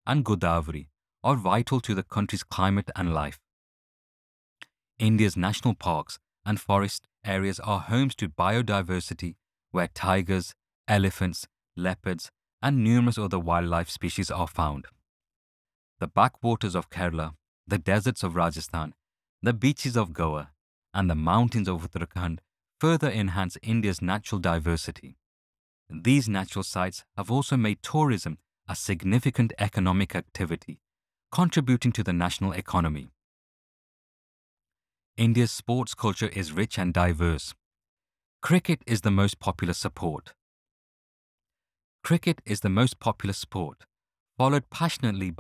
and Godavari are vital to the country's climate and life. India's national parks and forest areas are homes to biodiversity where tigers, elephants, leopards, and numerous other wildlife species are found. The backwaters of Kerala, the deserts of Rajasthan, the beaches of Goa, and the mountains of Uttarakhand further enhance India's natural diversity. These natural sites have also made tourism a significant economic activity, contributing to the national economy. India's sports culture is rich and diverse. Cricket is the most popular sport. Cricket is the most popular sport, followed passionately